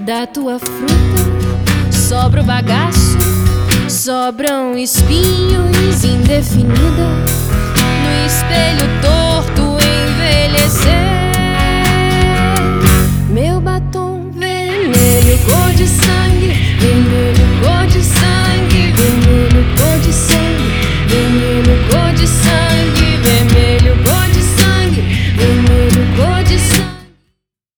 Da tua fruta sobra o bagaço, sobram espinhos indefinida. No espelho torto